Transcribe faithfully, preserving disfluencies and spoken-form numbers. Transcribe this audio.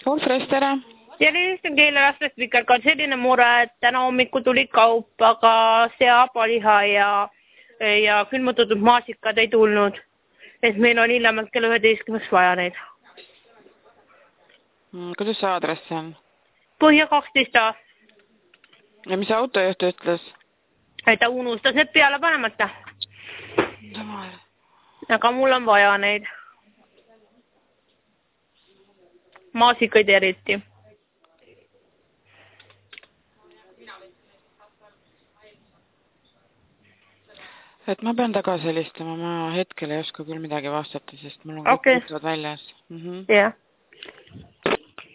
Wolfres, tere! Tervist keelerastest Vikerka on selline mure, et täna hommiku tuli kaup, aga seapaliha ja, ja külmutatud maasikad ei tulnud. Et meil on hiljemalt kella üheteistkümneks vaja neid. Kuidas see aadress on? Põhja kaksteist A. Ja mis autojuht ütles? Et ta unustas need peale panemata. Aga mul on vaja neid. Maasikaid eriti. Et ma pean tagasi helistama, ma hetkel ei oska küll midagi vastata, sest mul on okay. kõik väljas. Mm -hmm. Yeah.